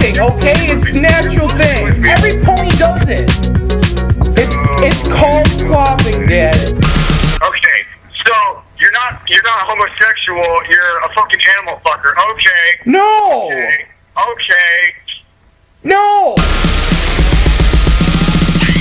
thing, okay? It's a natural thing. Every pony does it. It's called clopping, Dad. Okay, so you're not homosexual. You're a fucking animal fucker. Okay. No. Okay.